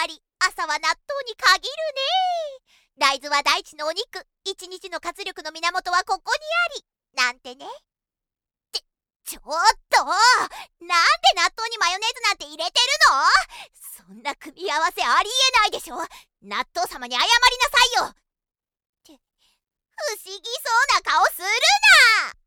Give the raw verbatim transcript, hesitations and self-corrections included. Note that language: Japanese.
ぱり朝は納豆に限るね。大豆は大地のお肉、一日の活力の源はここにありなんてね。ってちょっと、なんで納豆にマヨネーズなんて入れてるの？そんな組み合わせありえないでしょ。納豆様に謝りなさいよ。って不思議そうな顔するな。